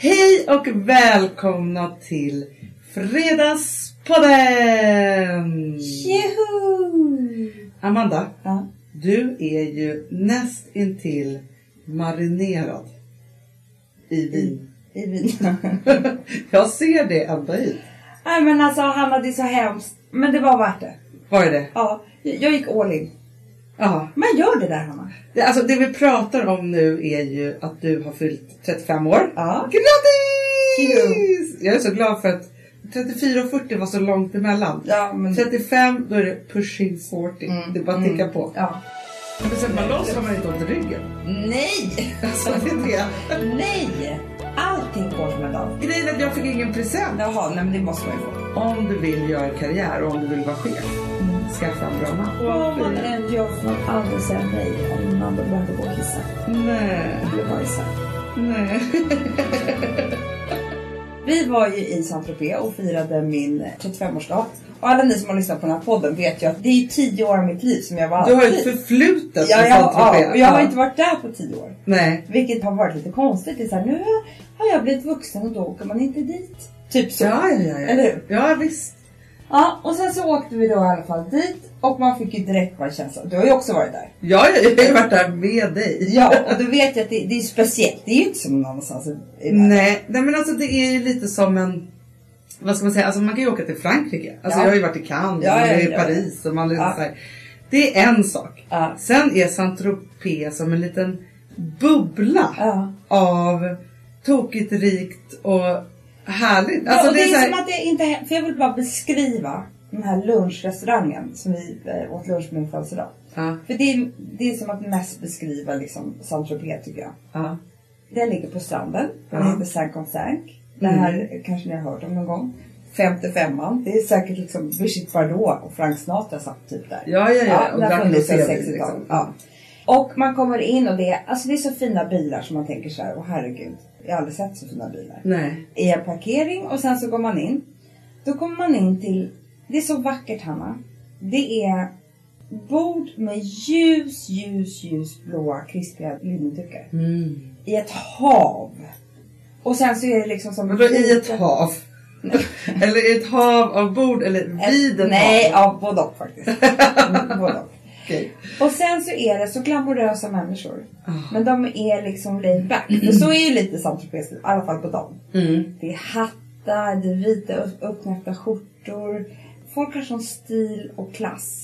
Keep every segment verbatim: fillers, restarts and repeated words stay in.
Hej och välkomna till Fredagspodden! Juhu! Amanda, ja. Du är ju näst intill marinerad i vin. I, i vin. Jag ser det ända hit. Nej men alltså Hanna, det är så hemskt. Men det var värt det. Vad är det? Ja, jag gick all in. Ja. Men gör det där, Hanna. Det, alltså det vi pratar om nu är ju att du har fyllt trettiofem år. Ja. Grattis! Juhu. Jag är så glad för att trettiofyra och fyrtio var så långt emellan. Ja, men... trettiofem, då är det pushing fyrtio. Mm. Det är bara att ticka på. Ja. Men sen man loss har man inte ont i ryggen. Nej! Alltså det är det. Nej! Allting går som en dag. Grejen är att jag fick ingen present. Jaha, nej men det måste man ju få. Om du vill göra karriär och om du vill vara chef, mm. skaffa en bra man. Vad man än gör får man aldrig säga nej om man behöver gå och kissa. Nej. Eller bajsa. Nej. Vi var ju i Saint-Tropez och firade min trettiofem-årsdag. Och alla ni som har lyssnat på den här podden vet ju att det är tio år av mitt liv som jag var. Du har ett förflutet ja, i ja, Saint-Tropez. ja, och jag har inte varit där på tio år. Nej. Vilket har varit lite konstigt. Det är så här, nu har jag blivit vuxen och då åker man inte dit. Typ så. Ja, ja, ja. ja. Eller hur? Ja, visst. Ja, och sen så åkte vi då i alla fall dit. Och man fick ju direkt bara känsla. Du har ju också varit där. Ja, jag har ju varit där med dig. Ja, och du vet ju att det, det är speciellt. Det är ju inte som någon annanstans i världen. Nej, nej, men alltså det är ju lite som en... Vad ska man säga? Alltså man kan ju åka till Frankrike. Alltså ja. jag har ju varit i Cannes, ja, och ja, i ja, Paris och man är ja. så här. Det är en sak. Ja. Sen är Saint-Tropez som en liten bubbla ja. av tokigt, rikt och härligt. Ja, alltså och det, det är, är så här... som att det inte... För jag vill bara beskriva den här lunchrestaurangen som vi äh, åt lunch med min födelsedag. Ja. För det är, det är som att mest beskriva liksom Saint-Tropez tycker jag. Ja. Den ligger på stranden. Den Ja. heter Saint-Consanc. Det här mm. kanske ni har hört om någon gång. femtiofemman. Det är säkert liksom Brigitte Bardot och Frank Sinatra satt typ där. Ja, ja, ja. ja och där funnits sedan sextiotalet. Liksom. Ja. Och man kommer in och det är, alltså det är så fina bilar som man tänker så här, åh herregud, jag har aldrig sett så fina bilar. Nej. I en parkering och sen så går man in. Då kommer man in till, det är så vackert, Hanna. Det är bord med ljus, ljus, ljus blåa krispiga linnedukar. Mm. I ett hav. Och sen så är det liksom som... Men då i ett hav? Eller i ett hav av bord eller vid ett Nej, hav? ja, både och faktiskt. både och. Okay. Och sen så är det så glamorösa människor. Oh. Men de är liksom laid back. För så är ju lite Saint-Tropez, i alla fall på dem. Mm. Det är hattar, det är vita uppknäppta skjortor. Folk har sån stil och klass.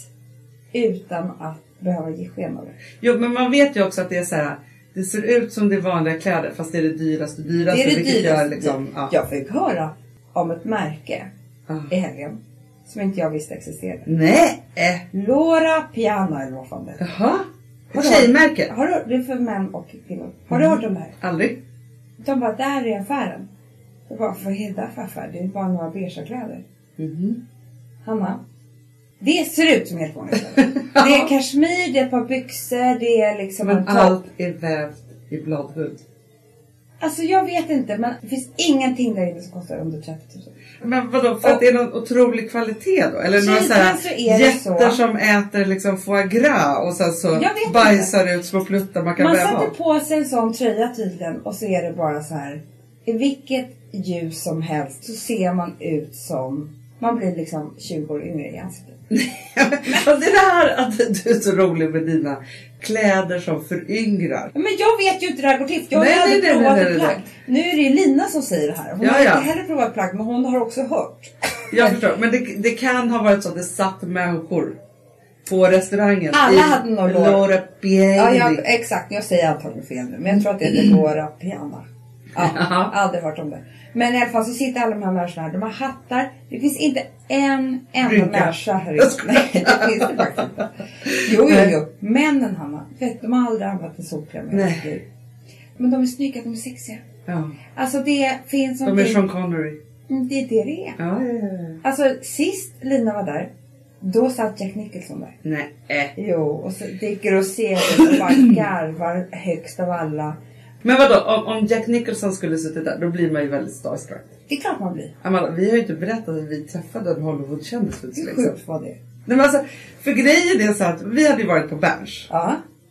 Utan att behöva ge sken av det. Jo, men man vet ju också att det är så här. Det ser ut som det är vanliga kläder fast det är det dyraste dyraste. Det är det dyraste. Gör liksom, ja. Jag fick höra om ett märke ah. i helgen. Som inte jag visste existerade. Nej! Laura Piana eller vad fan det är. Jaha. Ett tjejmärke. Har du, det är för män och kvinnor. Har mm. du hört om det här? Aldrig. De bara, där är affären. Jag bara, vad är det där för affär? Det är bara några beige kläder. Mm-hmm. Hanna. Det ser ut som helt vanligt. Det är kashmir, det är ett par byxor, det är liksom men en topp. allt är vävt i bladhud. Alltså jag vet inte, men det finns ingenting där inne som kostar under trettio tusen. Men vadå, för och, att det är någon otrolig kvalitet då? Eller några så här så jätter som äter liksom foie gras och sen så bajsar inte. Ut små pluttar man kan man väva. Man sätter på sig en sån tröja tydligen och så är det bara så här. I vilket ljus som helst så ser man ut som, man blir liksom tjugo år yngre i ansiktet. Men det är det här att du är så rolig med dina kläder som föryngrar. Men jag vet ju inte hur det här går till. Jag nej, har aldrig nej, provat nej, nej, ett plagg. nej. Nu är det Lina som säger det här. Hon ja, har ja. inte heller provat plagg, men hon har också hört. Jag förstår, men det, det kan ha varit så att det satt människor på restaurangen. Alla hade nog Laura Piana. Ja, ja, exakt. Jag säger antagligen fel nu. Men jag tror att det är Laura Piana. Ja, jag har aldrig hört om det. Men i alla fall så sitter alla de här människorna här. De har hattar. Det finns inte en enda människa här inne. Nej, det finns det faktiskt inte. Jo, jo, jo. Männen, Hanna. Vet, de har aldrig använt en solkräm. Nej. Men de är snygga, de är sexiga. Ja. Alltså det finns någonting. De är Sean Connery. Det är det det är. Ja, ja, ja. Alltså sist Lina var där. Då satt Jack Nicholson där. Nej. Äh. Jo, och så dricker och ser det och bara garvar högst av alla. Men vadå, om, om Jack Nicholson skulle sitta där, då blir man ju väldigt starstruck. Det är klart man blir. Amanda, vi har ju inte berättat att vi träffade en Hollywood-kändis. Hur sjukt var det? Nej, men alltså, för grejen är så att vi hade ju varit på Berns. Ja.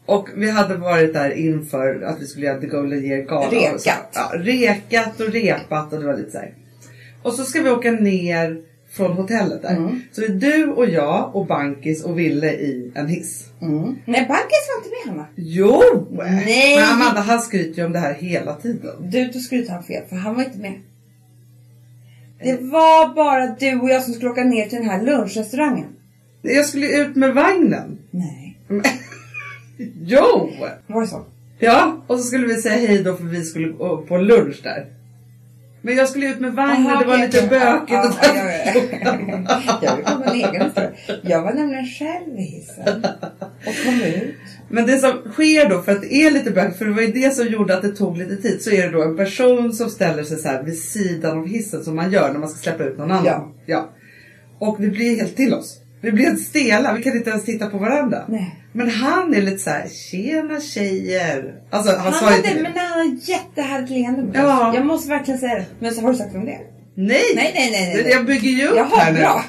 Och vi hade varit där inför att vi skulle göra The Golden Year-gala. Rekat. Ja, rekat och repat och det var lite så här. Och så ska vi åka ner från hotellet där. Mm. Så det är du och jag och Bankis och Ville i en hiss. Mm. Nej, Bankis var inte med, Hanna. Jo! Nej. Men Amanda, han skryter ju om det här hela tiden. Du, då skryter han fel, för han var inte med. Det var bara du och jag som skulle åka ner till den här lunchrestaurangen. Jag skulle ut med vagnen. Nej. Jo! Var det så? Ja, och så skulle vi säga hej då för vi skulle gå på lunch där. Men jag skulle ut med vagnen, Aha, det var okay, lite okay. bökigt. Ja, och ja, ja, ja. Jag vill komma en egen historia. Jag var nämligen själv i hissen och kom ut. Men det som sker då, för att det är lite bökigt, för det var ju det som gjorde att det tog lite tid, så är det då en person som ställer sig så här vid sidan av hissen som man gör när man ska släppa ut någon annan. Ja. Ja. Och vi blir helt till oss. Vi blir helt stela, vi kan inte ens titta på varandra. Nej. Men han är lite så här: tjena tjejer. Alltså han, Han sa ju hade, det. men han har jättehärligt leende med Ja. oss. Jag måste verkligen säga det. Men så har du sagt om det? Nej. Nej, nej, nej, nej. Jag bygger ju upp Jaha, här nu. bra.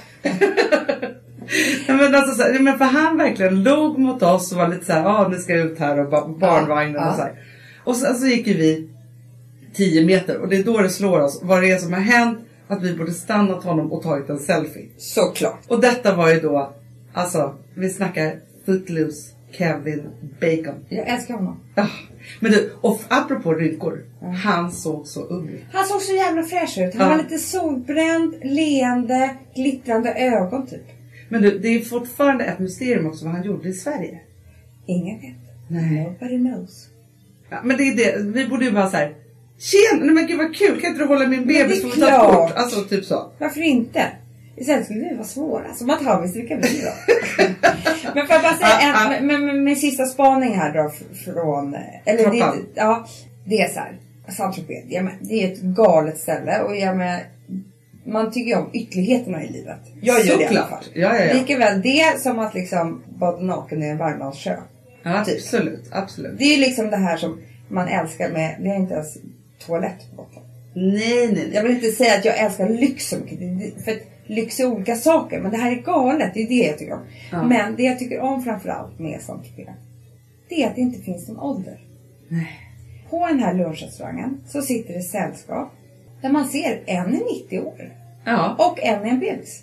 men, alltså, så här, men för han verkligen låg mot oss och var lite så här: ja, nu ska jag ut här och ba- barnvagnen ja. och så här. Och sen så gick vi tio meter och det är då det slår oss vad det är som har hänt, att vi borde stannat honom och tagit en selfie. Såklart. Och detta var ju då, alltså, vi snackar Footloose Kevin Bacon. Jag älskar honom. Ja. Men du, och apropå rynkor, mm. han såg så ung ut. Han såg så jävla fräsch ut. Han Ja. var lite solbränd, leende, glittrande ögon typ. Men du, det är fortfarande ett mysterium också vad han gjorde i Sverige. Ingen vet. Nej. Nobody knows. Ja, men det är det, vi borde ju bara så här: tjena, nej men gud vad kul, kan inte du hålla min bebis det är som vi tar klart. bort? Alltså typ så. Varför inte? Istället skulle vi vara svåra. Som att ha visst, det kan bli bra. Men får jag bara säga Ah, ah. en, med, med, med sista spaning här då från, eller det, Trappan. ja, det är så här. Saint-Tropez, ja, men det är ett galet ställe och jag med, man tycker ju om ytterligheterna i livet. Jag gör det i alla fall. Ja, ja, ja. Likaväl det som att liksom bada naken i en varmlandssjö. Ja, typ. absolut, absolut. Det är ju liksom det här som man älskar med, vi har inte ens toalett på Gotland. Nej, nej, nej. Jag vill inte säga att jag älskar lyx så mycket, för att lyx är olika saker, men det här är galet, det är det jag tycker om. Ja. Men det jag tycker om framförallt med Saint-Tropez, det är att det inte finns någon ålder. Nej. På den här lunchrestaurangen så sitter det sällskap där man ser en är nittio år Ja. och en är en bebis.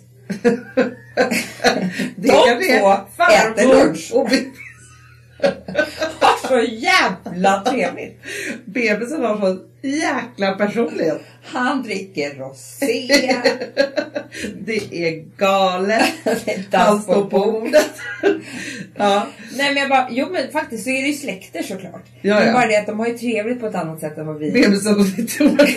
Det De kan det. två Farbror äter lunch. och be- Så jävla trevligt. bebisen har så jäkla personlighet. Han dricker rosé. Det är galet. Dans Han på står på bordet. Ja. Nej men jag bara, jo men faktiskt så är det ju släkter såklart. Ja, men ja. bara det att de har ju trevligt på ett annat sätt än vad vi. Bebisen och sitt år.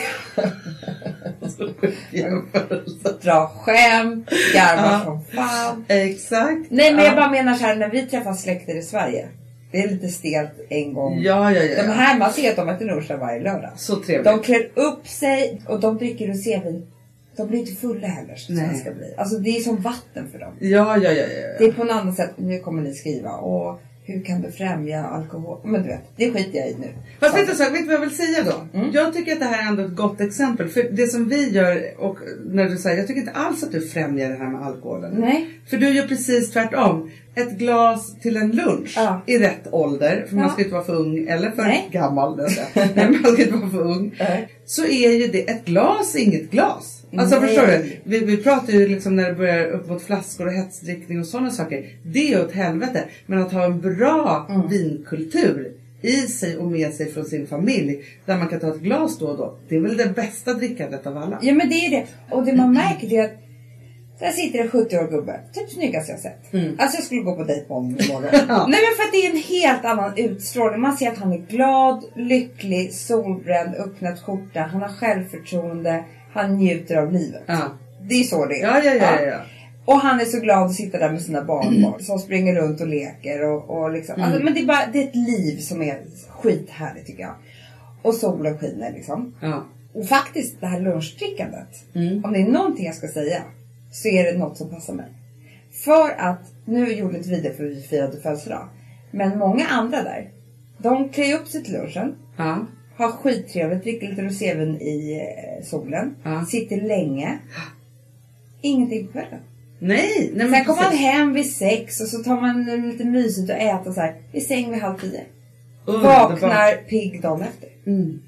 Dra skämt, garvar Ja. som fan. Exakt. Nej men Ja. jag bara menar så här, när vi träffar släkter i Sverige. Det är lite stelt en gång. Ja, ja, ja. De här, man ser att de äter lunch varje lördag. Så trevligt. De klär upp sig och de dricker rosévin. De blir inte fulla heller som Nej. svenska blir. Alltså det är som vatten för dem. Ja, ja, ja, Det ja. är på något annat sätt. Nu kommer ni skriva. Och hur kan du främja alkohol? Men du vet, det skiter jag i nu. Fast vet du, så, vet du vad jag vill säga då? Mm. Jag tycker att det här är ändå ett gott exempel. För det som vi gör, och när du säger, jag tycker inte alls att du främjar det här med alkoholen. Nej. För du gör precis tvärtom. Ett glas till en lunch Ja. i rätt ålder. För man Ja. ska inte vara för ung eller för Nej. gammal. Det ska. Nej, man ska inte vara för ung. Nej. Så är ju det, ett glas inget glas. Alltså Nej. förstår du? Vi, vi pratar ju liksom när det börjar upp mot flaskor och hetsdrickning och sådana saker. Det är ju åt helvete. Men att ha en bra Mm. vinkultur i sig och med sig från sin familj. Där man kan ta ett glas då och då. Det är väl det bästa drickandet av alla. Ja men det är det. Och det man märker det är att där sitter en sjuttio-årig gubbe. Typ snyggast jag sett. Mm. Alltså jag skulle gå på dejt på honom imorgon. Ja. Nej men för att det är en helt annan utstrålning. Man ser att han är glad, lycklig, solbränd, öppnat skjorta. Han har självförtroende. Han njuter av livet. Ja. Det är så det är. Ja, ja, ja, ja. Och han är så glad att sitta där med sina barnbarn som springer runt och leker. Och, och liksom. Mm. Alltså, men det är, bara, det är ett liv som är skithärligt tycker jag. Och solen skiner liksom. Ja. Och faktiskt det här lunchdrickandet. Mm. Om det är någonting jag ska säga. Så är det något som passar mig. För att, nu gjorde inte vi det för vi firade födelsedag. Men många andra där. De klär upp sig till lunchen. Ja. Har skittrevligt, dricker lite rosévin i eh, solen. Ja. Sitter länge. Ingenting på kvällen. Nej, nej men sen kommer man precis. hem vid sex och så tar man lite mysigt och äter så här. I säng vid halv tio. Underbart. Vaknar pigg dagen efter. Mm.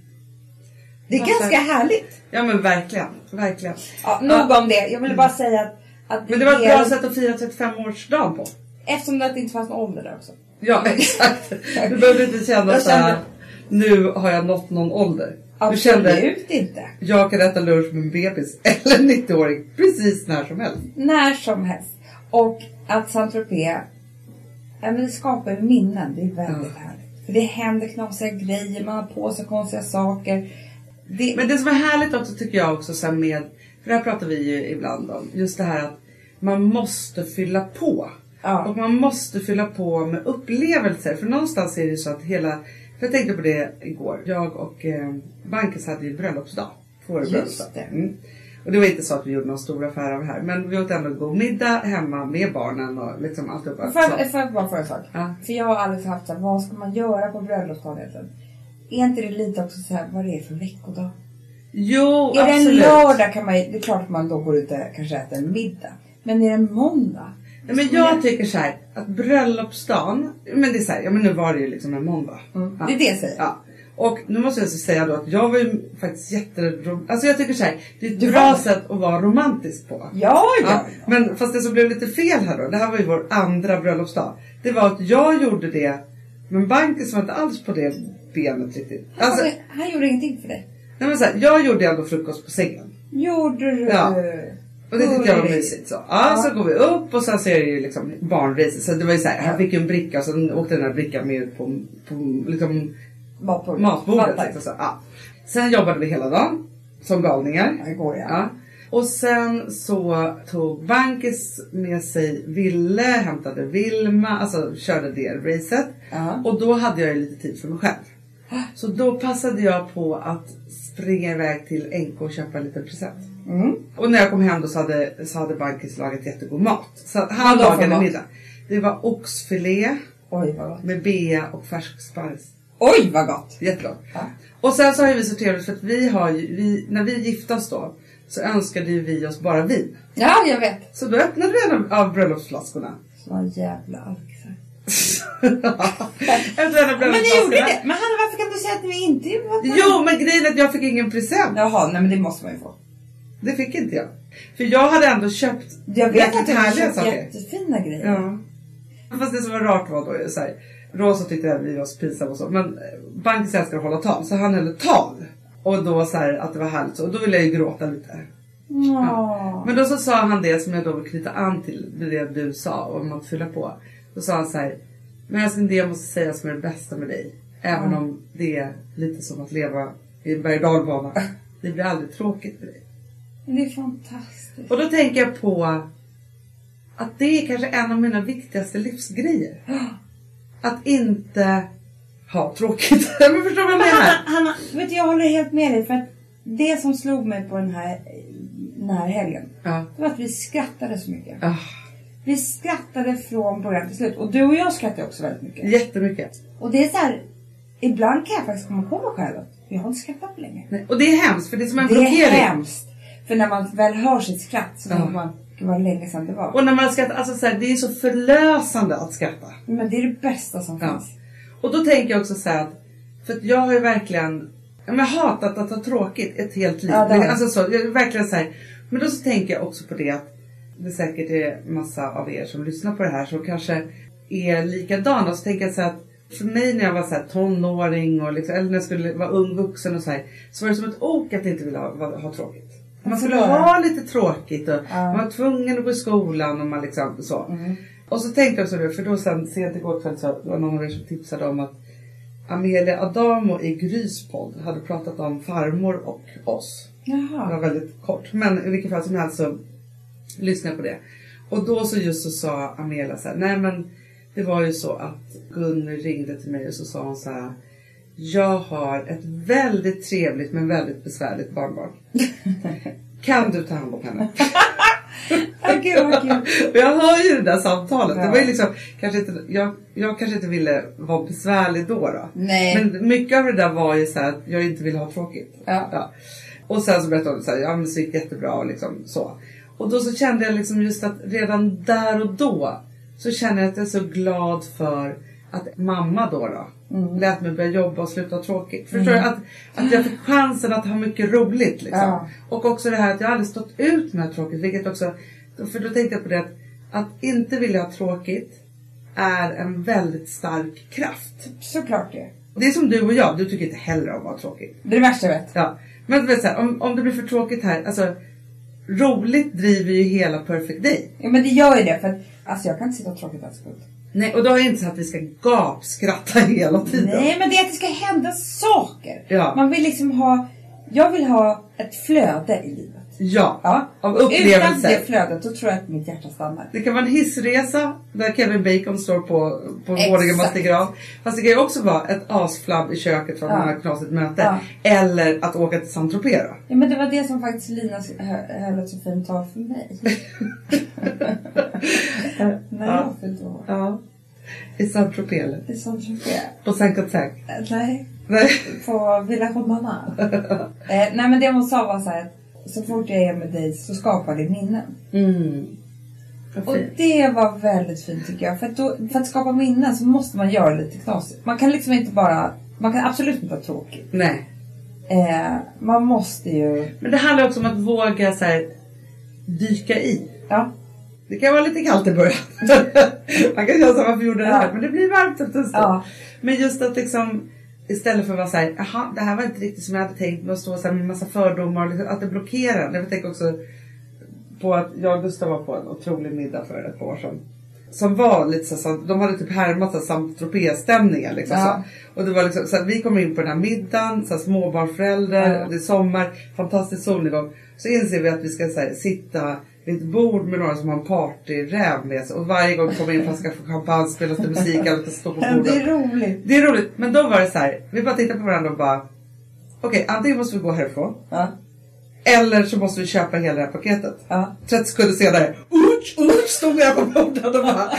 Det är Varför? ganska härligt. Ja men verkligen, verkligen. Ja, nog Ja. om det. Jag ville bara säga att, att Men det var ett är- bra sätt att fira trettiofem-årsdagen på. Eftersom det inte fanns någon ålder där också. Ja exakt. Du behövde inte känna Jag så här, kände- nu har jag nått någon ålder. Du kände, Absolut inte. jag kan äta lunch med en bebis eller en nittioåring precis när som helst. När som helst. Och att Saint-Tropez, ja, men det skapar ju minnen. Det är väldigt Ja. härligt. För det händer knasiga grejer. Man har på sig konstiga saker. Det... Men det som är härligt också tycker jag också så här med, för det här pratar vi ju ibland om, just det här att man måste fylla på. Ja. Och man måste fylla på med upplevelser. För någonstans är det så att hela, för jag tänkte på det igår. Jag och eh, Bankis hade ju bröllopsdag. Vår Just bröllopsdag. det. Mm. Och det var inte så att vi gjorde någon stor affär av det här. Men vi åt ändå god middag hemma med barnen och liksom allt upp. Får jag, får jag bara få en sak? Ja. För jag har aldrig haft så här, vad ska man göra på bröllopsdagen egentligen? Är inte det lite också så här, vad det är för veckodag? Jo, Är det en absolut. lördag kan man ju, det är klart att man då går ut och kanske äter en middag. Men är det en måndag? Nej, men jag tycker så här att bröllopsdagen, men det är så här, ja men nu var det ju liksom en måndag. Mm. Ja. Det är det jag säger. Ja. Och nu måste jag säga då att jag var ju faktiskt jätterom... Alltså jag tycker så här, det är ett Du bra var- sätt att vara romantisk på. Ja, ja, Ja, ja. men fast det som blev lite fel här då, det här var ju vår andra bröllopsdag. Det var att jag gjorde det, men Bankis var inte alls på det benet riktigt. Alltså, han, han gjorde ingenting för dig. nej men så här, jag gjorde ändå frukost på sängen. Gjorde du? Ja. Och det tyckte jag var Oj. mysigt så. Ja, Ja. så går vi upp och sen så är det ju liksom barnrace. Så det var ju så här, Ja. han fick ju en bricka och så åkte den här brickan med ut på, på liksom Matbordet. matbordet. Fattar. Liksom, så. Ja. Sen jobbade vi hela dagen som galningar. Ja, det går ja. Ja. Och sen så tog Bankis med sig Ville, hämtade Vilma, alltså körde det racet. Ja. Och då hade jag ju lite tid för mig själv. Så då passade jag på att springa iväg till N K och köpa en liten present. Mm. Och när jag kom hem då så hade, så hade Bankis lagat jättegod mat. Så han Vad då för lagade mat? middag. Det var oxfilé Oj, vad gott. med bea och färsk sparris. Oj, vad gott. Jättegott. Ja. Och sen så har vi så trevligt för att vi har ju, vi, när vi gifte oss då så önskade ju vi oss bara vin. Ja, jag vet. Så då öppnade vi en av, av bröllopsflaskorna. Såna jävla alkisar. Efter en av Men ni gjorde bröllopsflaskorna. det. Men Hanna, varför kan du säga att vi inte gjorde det? Jo, men grejen är att jag fick ingen present. Jaha, nej men det måste man ju få. Det fick inte jag. För jag hade ändå köpt Jag vet jäkligt att du har härliga köpt saker. jättefina grejer. Ja. Fast det som var rart var då så här, Rosa tyckte att vi var så pinsamma och så. Men Bankis älskar att hålla tal. Så han höll ett tal. Och då så här, att det var härligt så. Och då ville jag ju gråta lite. Ja. Men då så sa han det som jag då vill knyta an till det du sa om att fylla på. Då sa han så här: men älskling, det jag måste säga som är det bästa med dig. Även Ja. om det är lite som att leva i en berg- och dalbana. Det blir aldrig tråkigt med dig. Det är fantastiskt. Och då tänker jag på att det är kanske en av mina viktigaste livsgrejer. Att inte ha tråkigt. Men förstår vad jag Men menar? Hanna, Hanna, vet du, jag håller helt med dig. För att det som slog mig på den här, den här helgen. Ja. Det var att vi skrattade så mycket. Ah, Vi skrattade från början till slut. Och du och jag skrattade också väldigt mycket. jättemycket. Och det är så här, ibland kan jag faktiskt komma på mig själv att jag har inte skrattat på länge. Nej. Och det är hemskt för det är som en Det är blockering. hemskt. För när man väl hör sitt skratt så Ja. tänker man, gud vad länge sedan det var. Och när man skrattar, alltså så här, det är så förlösande att skratta. Men det är det bästa som Ja. finns. Och då tänker jag också så här att, för att jag har ju verkligen, jag har hatat att ha tråkigt ett helt liv. Ja, det har jag. Alltså så, jag är verkligen så här, men då så tänker jag också på det att det säkert är massa av er som lyssnar på det här som kanske är likadana. Och så tänker jag så här att för mig när jag var så här tonåring och liksom, eller när jag skulle vara ung vuxen och så här, så var det som ett ok att inte vilja ha, ha tråkigt. Man skulle ha lite tråkigt och Ja. man var tvungen att gå i skolan och man liksom så. Mm. Och så tänkte jag så det, för då sen sent igår kväll så var någon av er som tipsade om att Amelia Adamo i Grys podd hade pratat om farmor och oss. Det var Jaha. väldigt kort, men i vilket fall som helst så lyssnade jag på det. Och då så just så sa Amelia så här: nej men det var ju så att Gun ringde till mig och så sa hon så här: jag har ett väldigt trevligt men väldigt besvärligt barnbarn. Kan du ta hand om henne? Åh, gud vad kul. Och jag hör ju det där samtalet. Ja. Det var ju liksom, kanske inte, jag, jag kanske inte ville vara besvärlig då då. Nej. Men mycket av det där var ju så här att jag inte ville ha tråkigt. Ja. Och sen så berättade hon så här, ja men det gick jättebra och liksom så. Och då så kände jag liksom just att redan där och då så känner jag att jag är så glad för att mamma då då mm. lät mig börja jobba och sluta tråkigt. Förstår Mm. du? Att, att jag fick chansen att ha mycket roligt liksom. Ja. Och också det här att jag aldrig stått ut med tråkigt. Vilket också, för då tänkte jag på det att, att inte vilja ha tråkigt är en väldigt stark kraft. Såklart det. Det är som du och jag, du tycker inte heller om att vara tråkigt. Det är det värsta jag vet. Ja, men vet så här, om, om det blir för tråkigt här, alltså roligt driver ju hela Perfect Day. Ja, men det gör ju det, för att alltså jag kan inte sitta och tråkigt en sekund. Nej, och då har jag inte så att vi ska gapskratta hela tiden. Nej, men det är att det ska hända saker. Ja. Man vill liksom ha, jag vill ha ett flöde i livet. Ja, Ja. av Utan upplevelser. det flödet, då tror jag att mitt hjärta stannar. Det kan vara en hissresa där Kevin Bacon står på, på Exakt. våningen mastigran. Fast det kan ju också vara ett asflabb i köket från Ja. ett knasigt möte. Ja. Eller att åka till Saint-Tropez då. Ja, men det var det som faktiskt Lina hö- höll ett så fint tal för mig. När Ja. jag fyllde år. Ja. I Saint-Tropez eller? I Saint-Tropez. På Saint-Cotac. Eh, Nej, Nej. på Villa Romana. eh, nej, men det hon sa var så här att så fort jag är med dig så skapar det minnen. Mm. Och det var väldigt fint tycker jag. För att, då, för att skapa minnen så måste man göra lite knasigt. Man kan liksom inte bara, man kan absolut inte ha tråkigt. Nej. Eh, man måste ju... Men det handlar också om att våga så här, dyka i. Ja. Det kan vara lite kallt i början. Man kan känna så varför gjorde det här. Ja. Men det blir varmt efter en stund. Ja. Men just att liksom istället för att vara så här, jaha, det här var inte riktigt som jag hade tänkt. Med att stå så här med en massa fördomar. Liksom, att det blockerar. Jag tänker också på att jag och Gustav var på en otrolig middag för ett par år sedan. Som var lite så att de hade typ härmat så Saint-Tropez-stämningen liksom, Ja. så. Och det var liksom så att vi kom in på den här middagen, så här, småbarnsföräldrar, Ja. det är sommar, fantastisk solnedgång. Så inser vi att vi ska så här, sitta vid ett bord med några som har en partyräv med sig. Och varje gång vi kommer in flaska för champagne, spelas det musik, alla ska stå på bordet. Det är roligt. Det är roligt, men då var det så här, vi bara tittade på varandra och bara, okej, okay, antingen måste vi gå härifrån. Ja. Eller så måste vi köpa hela det här paketet. Ja. trettio sekunder senare, usch, usch, stod jag på bordet och bara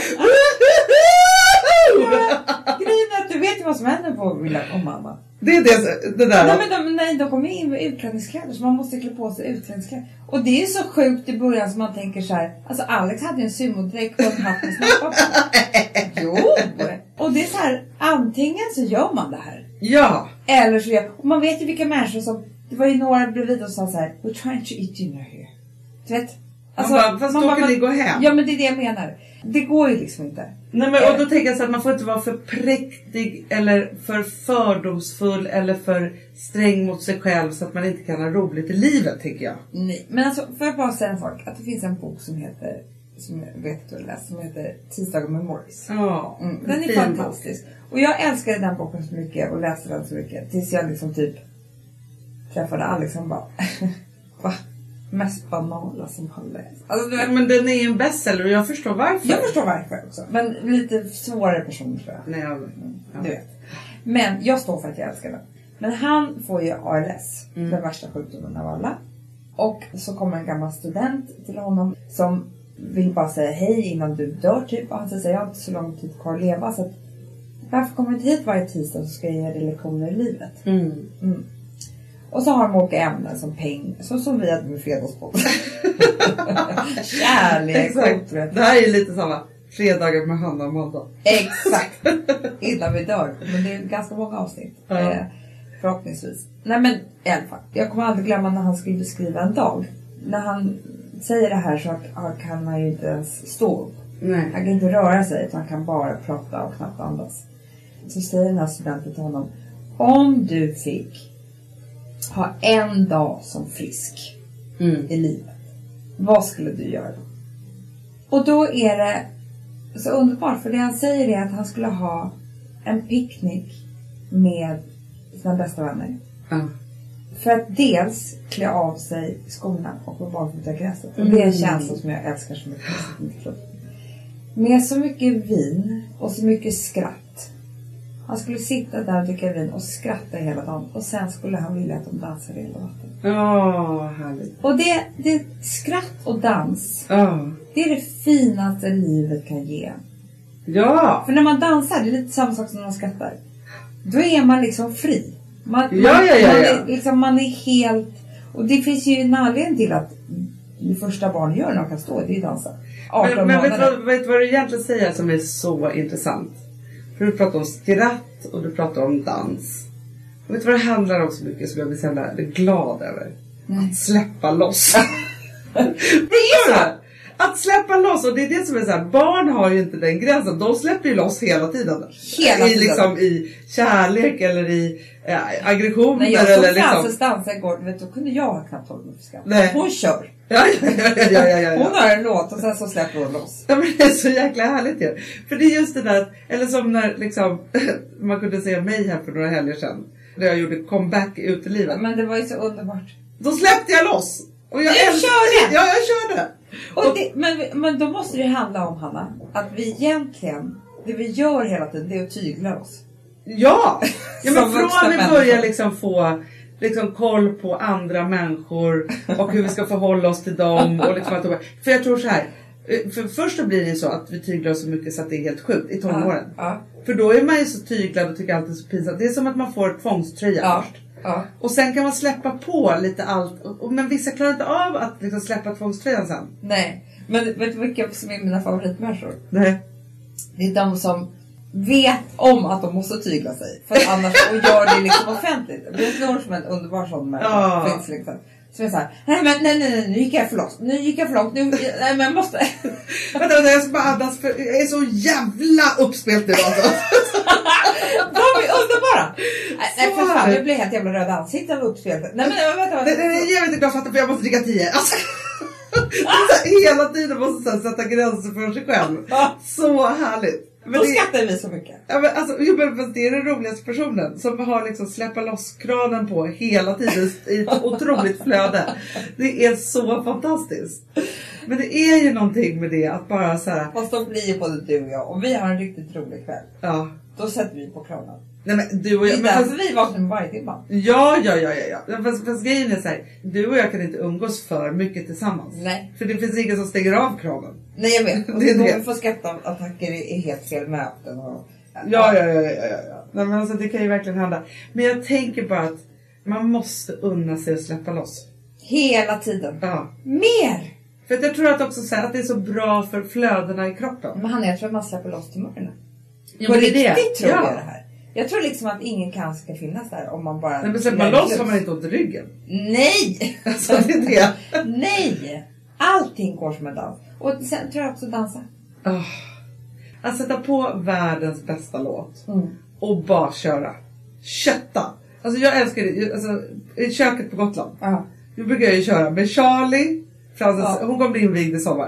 Grejen är att du vet ju vad som händer på Villa Romana. det är det, det där. Nej, men de, nej, de kommer in med utklädningskläder så man måste klä på sig utklädningskläder. Och det är så sjukt i början som man tänker så här. Alltså Alex hade ju en sumodräkt och en hatt med snappar på. Jo! Och det är så här, antingen så gör man det här. Ja. Eller så gör, och man vet ju vilka människor som, det var ju några bredvid och sa så här, we're trying to eat dinner here. Du vet? Alltså, man bara, fast då kan ni gå hem. Ja, men det är det jag menar. Det går ju liksom inte. Nej, men, och då tänker jag så att man får inte vara för präktig eller för fördomsfull eller för sträng mot sig själv så att man inte kan ha roligt i livet, tycker jag. Nej, men alltså får jag bara säga en sak. Att det finns en bok som heter, som jag vet att du har läst, som heter Tisdagar med Morris. Ja, Mm, den är fin fantastisk. Och jag älskade den boken så mycket och läste den så mycket. Tills jag liksom typ träffade Alex och bara, va? Mest banala som har läst. Alltså, du vet, Men den är ju en bestseller och jag förstår varför. jag förstår varför också. Men lite svårare person tror jag. Nej, jag, ja. Du vet. Men jag står för att jag älskar den. Men han får ju A L S. Mm. Den värsta sjukdomen av alla. Och så kommer en gammal student till honom som vill bara säga hej innan du dör typ. Och han säger jag har inte så lång tid kvar att leva. Så att, varför kommer du inte hit varje tisdag så ska jag ge dig lektioner i livet? Mm. Mm. Och så har de olika ämnen som peng. Så som vi hade med fredagsbåt. Kärlek. Exakt. Det här är ju lite samma. Fredagar med Hanna och Amanda. Exakt. Innan vi dör. Men det är ganska många avsnitt. Ja. Eh, förhoppningsvis. Nej, men i alla fall. Jag kommer aldrig glömma när han skulle beskriva en dag. När han säger det här så kan han ju inte ens stå upp. Nej. Han kan inte röra sig utan han kan bara prata och knappt andas. Så säger den här studenten till honom. Om du fick ha en dag som frisk Mm. i livet. Vad skulle du göra då? Och då är det så underbart. För det han säger är att han skulle ha en picknick med sina bästa vänner. Ja. För att dels klä av sig skorna och gå barfota i gräset. Och det är en Mm. känsla som jag älskar så mycket. Med så mycket vin och så mycket skratt. Han skulle sitta där och dricka vin och skratta hela dagen. Och sen skulle han vilja att de dansade hela vatten. Ja, härligt. Och det, det skratt och dans. Ja. Det är det finaste livet kan ge. Ja. För när man dansar, det är lite samma sak som när man skrattar. Då är man liksom fri. Man, Ja, man, ja, ja, man, ja. är, liksom, man är helt... Och det finns ju en anledning till att det första barn gör när de kan stå, det är ju dansa. arton Men, men vet, månader. vad, vet vad du egentligen säger som är så intressant? För du pratar om skratt och du pratar om dans. Och vet du vad det handlar om så mycket som jag blir så jävla glad över? Nej. Att släppa loss. Det är så! Att släppa loss, och det är det som är så här, barn har ju inte den gränsen, de släpper ju loss hela tiden. Hela I, tiden. liksom, i kärlek eller i äh, aggressioner. När jag såg eller Frances liksom. dansa igår, vet du, då kunde jag ha knappt hålla mig för skratt. Nej. Hon kör. Ja, ja, ja, ja, ja, ja, ja. Hon har en låt och sen så släpper hon loss. Ja, men det är så jäkla härligt ju. För det är just det där, eller som när liksom, man kunde se mig här för några helger sedan. När jag gjorde comeback i utelivet. Men det var ju så underbart. Då släppte jag loss. Och jag Du älskar- körde! Ja, jag körde. Och det, men, men då måste det handla om, Hanna, att vi egentligen, det vi gör hela tiden, det är att tygla oss. Ja, ja men Som vuxna från vi människor. börjar liksom få liksom koll på andra människor och hur vi ska förhålla oss till dem. Och liksom att, för jag tror så här, för först då blir det så att vi tyglar oss så mycket så att det är helt sjukt i tonåren. Ja, ja. För då är man ju så tyglad och tycker allt är så pinsamt. Det är som att man får tvångströja Ja, först. ja. Och sen kan man släppa på lite allt. Och, men vissa klarar inte av att liksom släppa tvångströjan sen. Nej, men vet du vilka som är mina favoritmänniskor? Nej. Det är de som vet om att de måste tygla sig. För att annars, och gör det liksom offentligt. Det är någon som är en underbar sån människa. Ja. Finns liksom. Som är såhär, nej men nej, nej nej nu gick jag för långt. Nu gick jag för långt. Nu, nej men jag måste. Vänta, vänta, jag ska bara andas för jag är så jävla uppspelt nu alltså. De är underbara. Nej, nej för fan, härligt. jag blir helt jävla röd ansikte av uppspelet. Nej men vänta, vänta. Det, det, jag vet inte, jag fattar för jag måste dricka tio. Alltså, så här, hela tiden måste så här, sätta gränser för sig själv. Så härligt. Men Då det, skrattar vi så mycket. ja, men alltså, jo, men det är den roligaste personen som har liksom släppa loss kranen på hela tiden i ett otroligt flöde. Det är så fantastiskt. Men det är ju någonting med det att bara så här. Fast då blir ju både du och jag. Och vi har en riktigt rolig kväll. Ja. Då sätter vi på kranen. Nej men du och Det jag. är Men därför fast, vi vaknar med varje timma. ja, ja, ja, ja, ja. Fast, fast grejen är så här. Du och jag kan inte umgås för mycket tillsammans. Nej. För det finns ingen som stänger av kranen. Nej jag vet. Och Det är då det. vi får skrattattacker är helt fel möten. Och, Ja, ja, ja, ja, ja, ja. Nej, men alltså, det kan ju verkligen hända. Men jag tänker bara att man måste unna sig att släppa loss. Hela tiden. Ja. Mer! För att jag tror att också så här, att det är så bra för flödena i kroppen. Men Hanna, jag tror att man släpper loss tumörerna. Ja, På men det är riktigt det. tror Ja. jag det här. Jag tror liksom att ingen cancer ska finnas där om man bara... Nej, men släpper man loss har man inte ont i ryggen. Nej! Alltså det är det. Nej! Allting går som en dans. Och sen tror jag också dansa. Oh. Att sätta på världens bästa låt. Mm. Och bara köra. Kötta. Alltså jag älskar det. Alltså, i köket på Gotland. Ja. Nu brukar jag ju köra med Charlie. Frances, Ja. hon kommer bli invigd i sommar.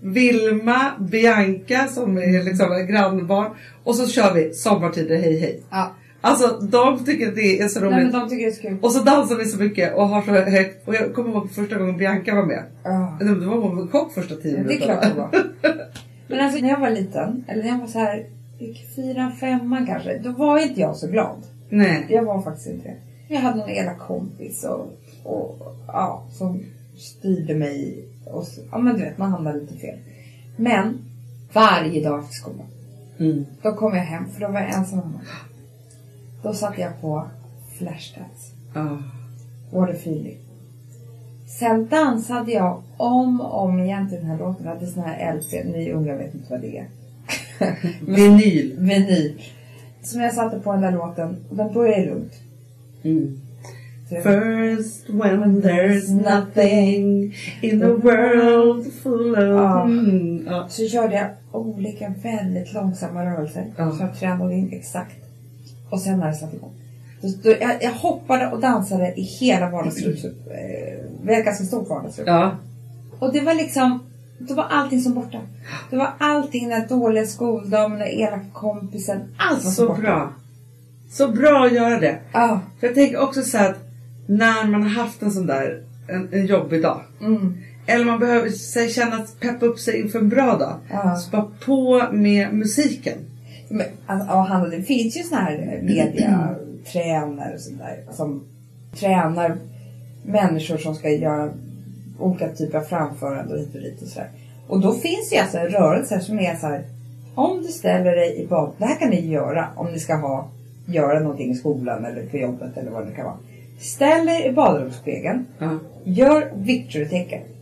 Vilma, Bianca som är liksom en grannbarn. Och så kör vi Sommartider hej hej. Ja. Alltså de tycker att det är så roligt. Nej men de tycker det är så kul. Och så dansar vi så mycket och har så högt. Och jag kommer ihåg första gången Bianca var med. Ja. Det var hon en chock första tio Det är klart det var. Men alltså när jag var liten, eller när jag var så här fyra, femman kanske, då var inte jag så glad. Nej. Jag var faktiskt inte det. Jag hade någon elak kompis och, och ja, som styrde mig. Och så, ja men du vet, man hamnade lite fel. Men varje dag efter skolan, Mm. då kom jag hem, för då var jag ensam hemma. Då satte jag på Flashdance. Ah. Waterfeeling. Sen dansade jag om och om igen till den här låten. Jag hade sån här L P, ni unga vet inte vad det är. Vinyl. Vinyl. Som jag satte på den där låten. Och den började lugnt. Mm. Så jag- First when there's nothing in the world full of... Ja. Mm. Ja. Så körde jag olika väldigt långsamma rörelser. Ja. Så jag tränade in exakt. Och sen när det satt igång. Då, då, jag, jag hoppade och dansade i hela vardagsrummet. Eh, vi har ett ganska stort vardagsrum. Ja. Och det var liksom, det var allting som borta. Det var allting, den dåliga skoldagen, den elaka kompisen. Allt var så Så borta. bra. Så bra att göra det. Ja. För jag tänker också så här att när man har haft en sån där en, en jobbig dag. Mm. Eller man behöver sig känna att peppa upp sig inför en bra dag. Ja. Så bara på med musiken. Men, alltså, ja, Hanna, det finns ju såna här mediatränare och sånt där. Som tränar människor som ska göra olika typer av framförande och hit och dit och sådär. Och då finns ju alltså rörelser som är så här. Om du ställer dig i bad, det här kan ni göra om ni ska ha, göra någonting i skolan eller på jobbet eller vad det kan vara. Ställ dig i badrumsspegeln. Ja. Gör victory-tecken.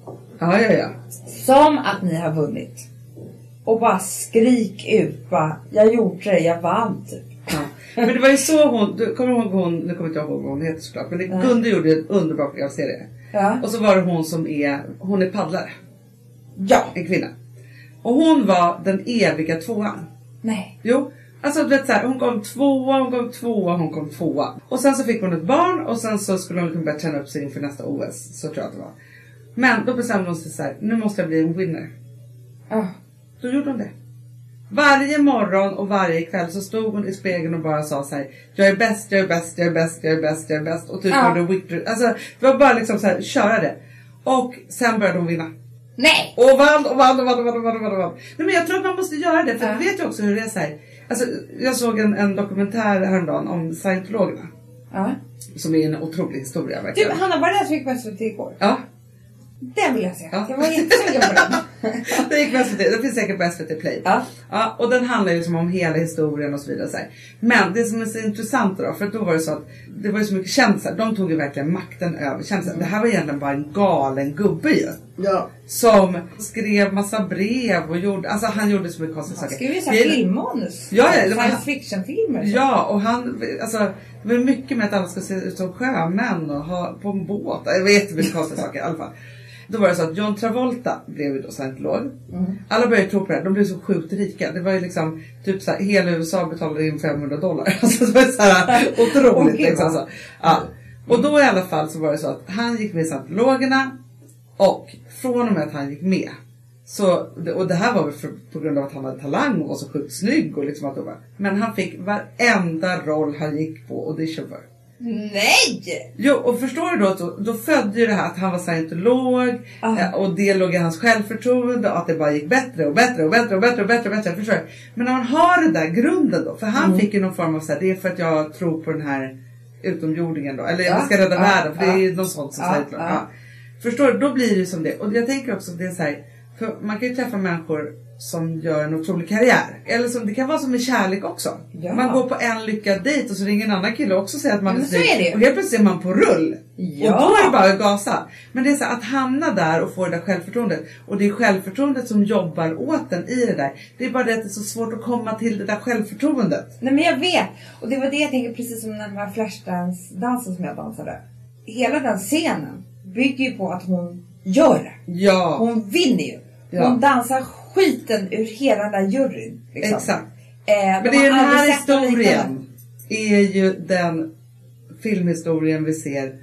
Ja, ja, ja. Som att ni har vunnit. Och bara skrik ut. Bara, jag gjorde det, jag vann typ. Ja. Men det var ju så hon, du kommer ihåg hon, nu kommer jag inte ihåg vad hon heter såklart. Men det, Gunde gjorde en underbar programserie. Ja. Och så var det hon som är, hon är paddlare. Ja. En kvinna. Och hon var den eviga tvåan. Nej. Jo, alltså du vet så här, hon kom tvåa, hon kom tvåa, hon kom tvåa. Och sen så fick hon ett barn och sen så skulle hon liksom börja träna upp sig inför nästa O S. Så tror jag att det var. Men då bestämde hon sig så här, nu måste jag bli en winner. Ja. Då gjorde hon det. Varje morgon och varje kväll så stod hon i spegeln och bara sa så här: jag är bäst, jag är bäst, jag är bäst, jag är bäst, jag är bäst. Och typ Ja. gjorde victory. Alltså det var bara liksom så här, köra det. Och sen började hon vinna. Nej! Och vann, och vann, och vann, och vann, och vann, och vann, och vann. Nej, men jag tror att man måste göra det. För Ja. du vet ju också hur det är så här. Alltså jag såg en, en dokumentär häromdagen om scientologerna. Ja. Som är en otrolig historia Du, verkligen. Hanna, var det där som gick på S V T igår? Ja. Den vill jag se. Ja. Jag var jättesugen på den. Det gick på S V T, det finns säkert på S V T Play. Ja. Ja, och den handlar ju som om hela historien och så vidare. Så här. Men det som är så intressant då, för då var det så att det var ju så mycket kändisar. De tog ju verkligen makten över kändisar. Det här var egentligen bara en galen gubbe ju. Ja. Som skrev massa brev och gjorde, alltså han gjorde så mycket konstiga Han saker. skrev ju såhär filmmanus. Ja, ja, det var- Science fiction-filmer. Ja, och han, alltså det var mycket med att alla ska se ut som sjömän och ha på en båt. Det var jättemycket konstiga saker i alla fall. Då var det så att John Travolta blev ju då scientolog. Mm. Alla började tro på det. De blev så sjukt rika. Det var ju liksom typ så här, hela U S A betalade in femhundra dollar. Alltså det var så här otroligt Okay, liksom så. Ja. Och då i alla fall så var det så att han gick med i scientologerna. Och från och med att han gick med. Så, och det här var väl för, på grund av att han hade talang och var så sjukt snygg och liksom att det var. Men han fick varenda roll han gick på audition för. Nej! Jo, och förstår du då att då, då födde ju det här att han var scientolog. Ah. eh, Och det låg i hans självförtroende. Och att det bara gick bättre och bättre och bättre och bättre och bättre och bättre. Förstår du? Men när man har det där grunden då. För han Mm. fick ju någon form av så här, det är för att jag tror på den här utomjordingen då. Eller Ja. vi ska rädda Ja. världen. För Ja. det är ju något sånt som Ja. säger Ja. ja. Förstår du? Då blir det ju som det. Och jag tänker också att det är så här. För man kan ju träffa människor som gör en otrolig karriär. Eller som, det kan vara som med kärlek också. Ja. Man går på en lyckad dejt och så ringer en annan kille och också säger att man Men är så är det ju. Och helt plötsligt är man på rull. Ja. Och då är det bara att gasa. Men det är så att hamna där och få det där självförtroendet. Och det är självförtroendet som jobbar åt en i det där. Det är bara det att det är så svårt att komma till det där självförtroendet. Nej, men jag vet. Och det var det jag tänkte, precis som den här Flashdance-dansen som jag dansade. Hela den scenen bygger ju på att hon gör det. Ja. Hon vinner ju. Ja. Hon dansar skiten ur hela den där juryn. Liksom. Exakt. Eh, Men de det är har den här aldrig sett något liknande. historien. Är ju den filmhistorien vi ser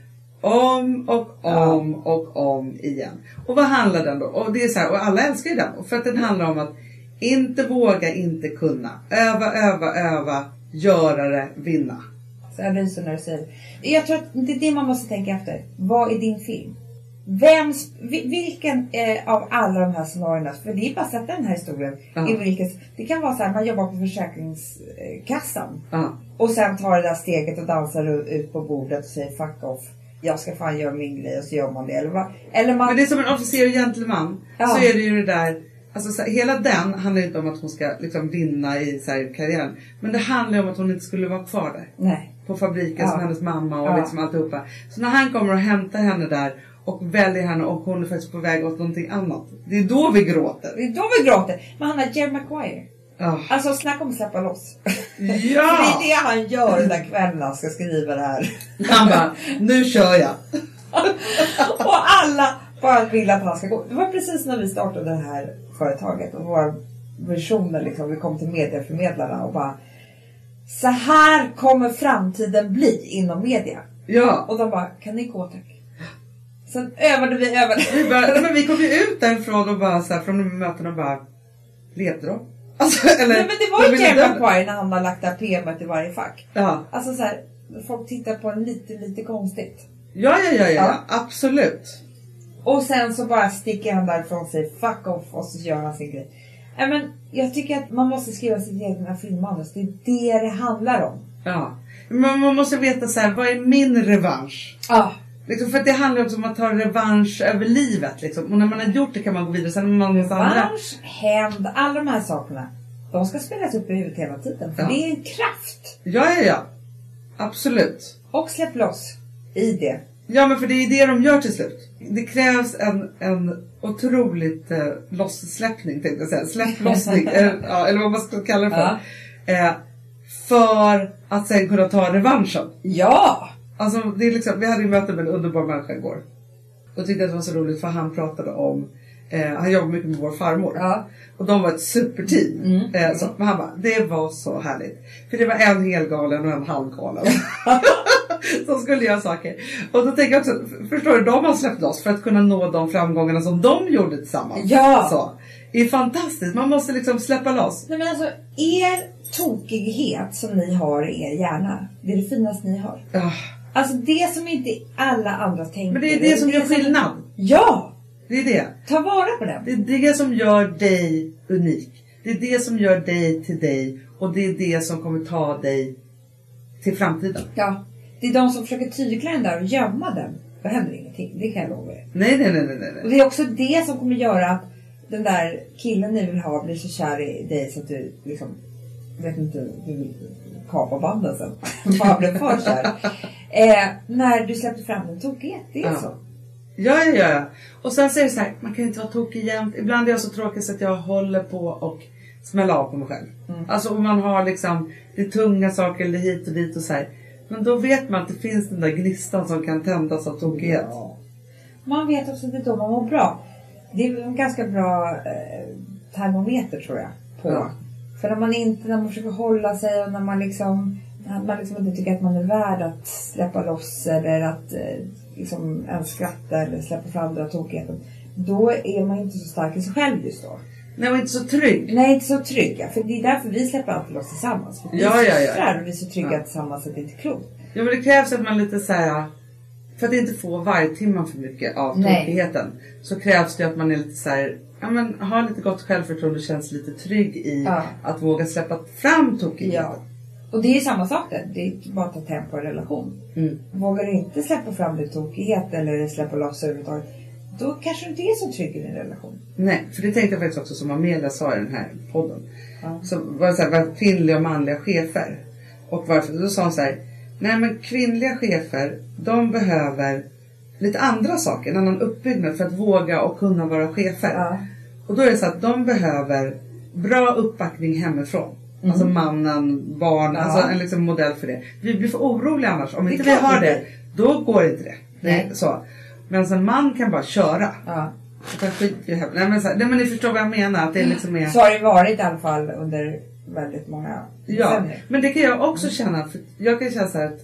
om och om och om igen. Och vad handlar den då? Och det är så här, och alla älskar ju den. För att den handlar om att inte våga, inte kunna. Öva, öva, öva. Göra det, vinna. Så jag ryser när du säger det. Jag tror att det är det man måste tänka efter. Vad är din film? Vems, vilken eh, av alla de här scenarierna, för det är bara att sätta den här historien Ja. i vilket, det kan vara så här, man jobbar på försäkringskassan Ja. och sen tar det där steget och dansar ut på bordet och säger fuck off, jag ska fan göra min grej, och så gör man det, eller, vad, eller man, Men det är som en officer och gentleman. Ja. Så är det ju det där. Alltså så här, hela den handlar inte om att hon ska liksom vinna i så här, karriären. Men det handlar om att hon inte skulle vara kvar där. nej, På fabriken Ja. som hennes mamma och Ja. liksom alltihopa. Så när han kommer och hämtar henne där och väljer henne och hon är faktiskt på väg åt någonting annat. Det är då vi gråter. det är då vi gråter. Men han har Jerry Maguire. Ja. Alltså snacka om att släppa loss. Ja. För det är det han gör den där kvällen han ska skriva det här. Han bara, nu kör jag. Och alla bara vill att han ska gå. Det var precis när vi startade det här företaget och våra visioner liksom, vi kom till medieförmedlarna och bara, så här kommer framtiden bli inom media. Ja. Och de bara, kan ni gå tack? Sen övade vi övade. Vi, bara, men vi kom ju ut därifrån och bara så här, från de mötena och bara, levde de? Alltså, eller, Nej, men det var ju ville Jerry dö. Maguire när han har lagt där P M i varje fack. Ja. Alltså så här, folk tittar på en lite, lite konstigt. Ja, ja, ja, ja, Ja. absolut. Och sen så bara sticker han därifrån och säger fuck off och så gör han sin grej. Ja, men jag tycker att man måste skriva sitt egna filmmanus. Det är det det handlar om. Ja. Men man måste veta så här, vad är min revansch? Ja. Liksom, för att det handlar också om att ta revansch över livet. Liksom. Och när man har gjort det kan man gå vidare. Sen man måste andra. Revansch, hämnd, alla de här sakerna. De ska spelas upp i huvudet hela tiden. För Ja. det är en kraft. Ja, ja, ja. Absolut. Och släpp loss i det. Ja, men för det är det de gör till slut. Det krävs en, en otroligt eh, lossläppning, tänkte jag säga. Släpplossning, eh, ja, eller vad man ska kalla det för. Ja. Eh, för att sen kunna ta revanschen. Ja! Alltså, det är liksom, vi hade ju möte med en underbar människa igår. Och tyckte att det var så roligt för han pratade om, eh, han jobbar mycket med vår farmor. Ja. Och de var ett superteam. Mm. Eh, så, men han bara, det var så härligt. För det var en helgalen och en halvgalen. Som skulle göra saker. Och då tänker jag också, förstår du, de har släppt loss för att kunna nå de framgångarna som de gjorde tillsammans. Ja. Så, det är fantastiskt, man måste liksom släppa loss. Nej, men alltså, er tokighet som ni har i er hjärna, det är det finaste ni har. Uh. Alltså det som inte alla andra tänker. Men det är det, det som det gör skillnad. Som... Ja! Det är det. Ta vara på det. Det är det som gör dig unik. Det är det som gör dig till dig. Och det är det som kommer ta dig till framtiden. Ja. Det är de som försöker tygla den där och gömma den. Det händer ingenting. Det kan jag lova er. Nej, nej, nej, nej, nej. Och det är också det som kommer göra att den där killen ni vill ha blir så kär i dig så att du liksom, vet inte, du vill kapa banden sen. Bara blir för kär. Eh, när du släppte fram en tokighet, det är ja. så. Ja, ja, ja. Och sen säger det så här, man kan inte vara tokig jämt. Ibland är jag så tråkig så att jag håller på och smäller av på mig själv. Mm. Alltså om man har liksom det tunga saker eller hit och dit och så här. Men då vet man att det finns den där gnistan som kan tändas av tokighet. Ja. Man vet också att det är då man mår bra. Det är en ganska bra eh, termometer tror jag. På. Ja. För när man inte, när man försöker hålla sig och när man liksom, när man liksom inte tycker att man är värd att släppa loss eller att eh, liksom ens skratta eller släppa fram den tokigheten. Då är man inte så stark i sig själv just då. Nej, man är inte så trygg. Nej, inte så trygg. Ja. För det är därför vi släpper alltid loss tillsammans. För vi ja, är ja, ja. och vi är så trygga ja. tillsammans att det inte är klokt. Ja, men det krävs att man lite så här, för att inte få varje timme för mycket av tokigheten. Så krävs det att man är lite så här, ja men har lite gott självförtroende och känns lite trygg i ja. att våga släppa fram tokigheten. Ja. Och det är samma sak där. Det är bara att ta tempo i relation. Mm. Vågar du inte släppa fram din tokighet eller släppa loss överhuvudtaget, då kanske du inte är så trygg i din relation. Nej, för det tänkte jag faktiskt också som Amelia sa i den här podden. Ja. Så var det så här, var kvinnliga och manliga chefer. Och varför? Då sa hon så här, nej men kvinnliga chefer, de behöver lite andra saker, en annan uppbyggnad för att våga och kunna vara chefer. Ja. Och då är det så att de behöver bra uppbackning hemifrån. Mm. Alltså mannen, barn, ja. alltså en liksom modell för det. Vi blir för oroliga annars. Om inte vi har det, då går inte det. Nej. Så. Men en man kan bara köra. Ja. Nej, men så, nej men ni förstår vad jag menar. Att det liksom är... Så har det varit i alla fall under väldigt många ja, decennier. Men det kan jag också känna. För jag kan känna så här att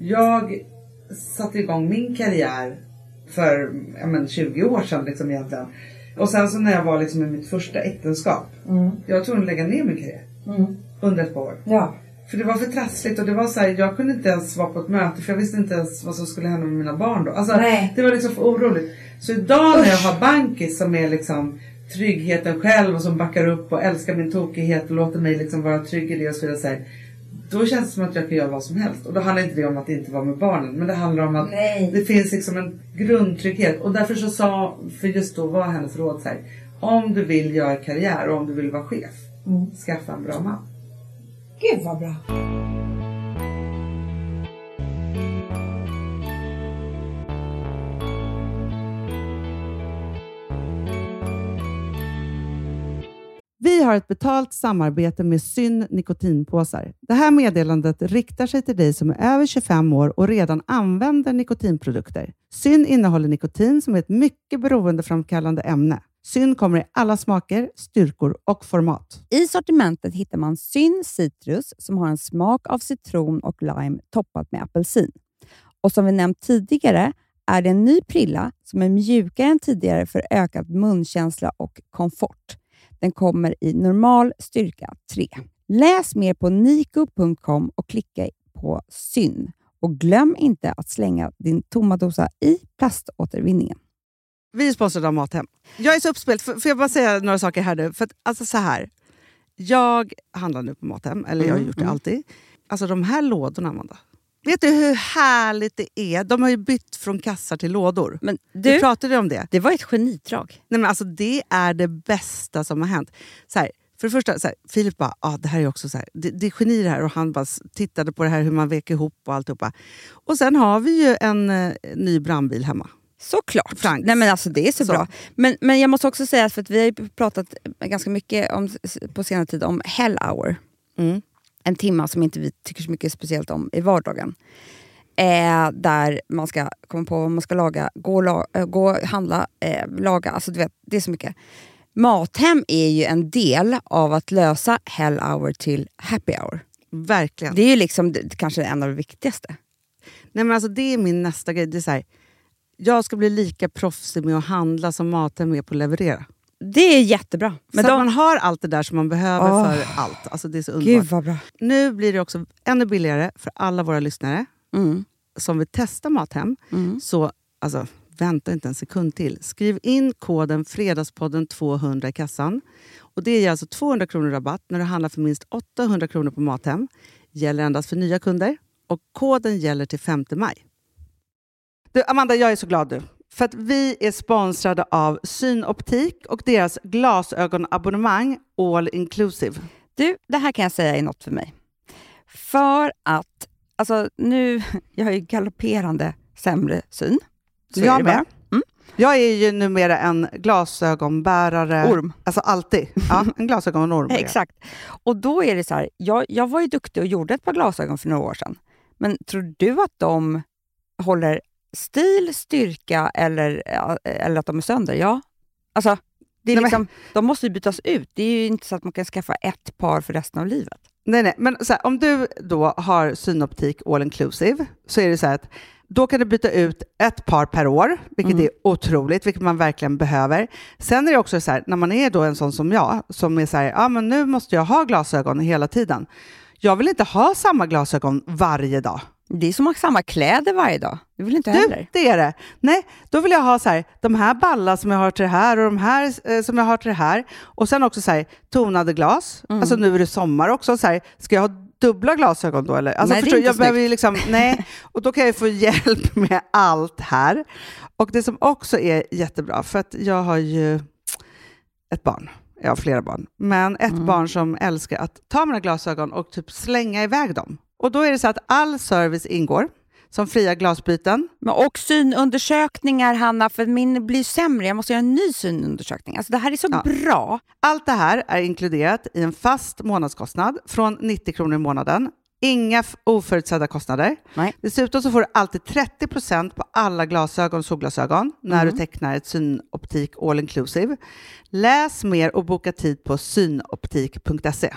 jag satte igång min karriär för ja, men tjugo år sedan liksom egentligen. Och sen så när jag var liksom i mitt första äktenskap. Mm. Jag tror att lägga ner min karriär. Mm. Under ett par år. Ja. För det var för trassligt och det var så här, jag kunde inte ens vara på ett möte för jag visste inte ens vad som skulle hända med mina barn då. Alltså nej. Det var liksom för oroligt. Så idag Usch. när jag har Bankis som är liksom tryggheten själv och som backar upp och älskar min tokighet och låter mig liksom vara trygg i det och så vidare så här, då känns det som att jag kan göra vad som helst. Och då handlar inte det om att inte vara med barnen, men det handlar om att nej. det finns liksom en grundtrygghet. Och därför så sa, för just då var hennes råd så här, om du vill göra karriär och om du vill vara chef, mm. skaffa en bra man. Gud vad bra. Vi har ett betalt samarbete med Syn nikotinpåsar. Det här meddelandet riktar sig till dig som är över tjugofem år och redan använder nikotinprodukter. Syn innehåller nikotin som är ett mycket beroendeframkallande ämne. Syn kommer i alla smaker, styrkor och format. I sortimentet hittar man Syn Citrus som har en smak av citron och lime toppat med apelsin. Och som vi nämnt tidigare är det en ny prilla som är mjukare än tidigare för ökad munkänsla och komfort. Den kommer i normal styrka tre. Läs mer på niko punkt com och klicka på Syn. Och glöm inte att slänga din tomma dosa i plaståtervinningen. Vi är sponsrade av Mathem. Jag är så uppspelt. Får jag bara säga några saker här nu? För att, alltså så här. Jag handlar nu på Mathem. Eller jag har gjort det mm. alltid. Alltså de här lådorna, Amanda. Vet du hur härligt det är? De har ju bytt från kassar till lådor. Men du, du pratade om det. Det var ett genidrag. Nej men alltså det är det bästa som har hänt. Så här, För det första, så här, Filip bara, ah, det här är också så här, det, det är geni det här. Och han bara tittade på det här hur man vek ihop och alltihopa. Och sen har vi ju en eh, ny brandbil hemma. Såklart. Franks. Nej men alltså det är så, så. bra. Men, men jag måste också säga, för att vi har ju pratat ganska mycket om, på senare tid om Hell Hour. Mm. En timma som inte vi tycker så mycket speciellt om i vardagen. Eh, där man ska komma på vad man ska laga, gå, la, äh, gå handla, eh, laga. Alltså du vet, det är så mycket. Mathem är ju en del av att lösa Hell Hour till Happy Hour. Verkligen. Det är ju liksom det, kanske en av de viktigaste. Nej men alltså det är min nästa grej. Det är så här, jag ska bli lika proffsig med att handla som Mathem är på att leverera. Det är jättebra. Men så de... att man har allt det där som man behöver oh. för allt. Alltså det är så underbart. Gud vad bra. Nu blir det också ännu billigare för alla våra lyssnare. Mm. Som vill testa Mathem. Mm. Så alltså, vänta inte en sekund till. Skriv in koden Fredagspodden tvåhundra i kassan. Och det ger alltså tvåhundra kronor rabatt när du handlar för minst åttahundra kronor på Mathem. Gäller endast för nya kunder. Och koden gäller till femte maj. Du, Amanda, jag är så glad du. För att vi är sponsrade av Synoptik och deras glasögonabonnemang All Inclusive. Du, det här kan jag säga är något för mig. För att, alltså nu, jag har ju galopperande sämre syn. Så jag med. Mm. Jag är ju numera en glasögonbärare. Orm. Alltså alltid. Ja, en glasögonorm. Exakt. Och då är det så här, jag, jag var ju duktig och gjorde ett par glasögon för några år sedan. Men tror du att de håller stil, styrka eller, eller att de är sönder? Ja. Alltså, det är nej, liksom, men... de måste ju bytas ut. Det är ju inte så att man kan skaffa ett par för resten av livet. Nej, nej. Men så här, om du då har Synoptik All Inclusive så är det så här att då kan du byta ut ett par per år, vilket mm. är otroligt, vilket man verkligen behöver. Sen är det också så här, när man är då en sån som jag, som är så här, ja ah, men nu måste jag ha glasögon hela tiden. Jag vill inte ha samma glasögon varje dag. Det är som att ha samma kläder varje dag. Det vill inte heller. Du, det är det. Nej, då vill jag ha så här, de här ballar som jag har till det här och de här eh, som jag har till det här. Och sen också så här, tonade glas. Mm. Alltså nu är det sommar också. Så här, ska jag ha dubbla glasögon då? Eller? Alltså, nej, förstår, det är inte jag behöver ju liksom, nej. Och då kan jag få hjälp med allt här. Och det som också är jättebra, för att jag har ju ett barn. Jag har flera barn. Men ett mm. barn som älskar att ta mina glasögon och typ slänga iväg dem. Och då är det så att all service ingår. Som fria glasbyten. Men och synundersökningar, Hanna, för min blir sämre. Jag måste göra en ny synundersökning. Alltså det här är så ja. bra. Allt det här är inkluderat i en fast månadskostnad från nittio kronor i månaden. Inga f- oförutsedda kostnader. Nej. Dessutom så får du alltid trettio procent på alla glasögon och solglasögon när mm. du tecknar ett Synoptik All Inclusive. Läs mer och boka tid på synoptik punkt se.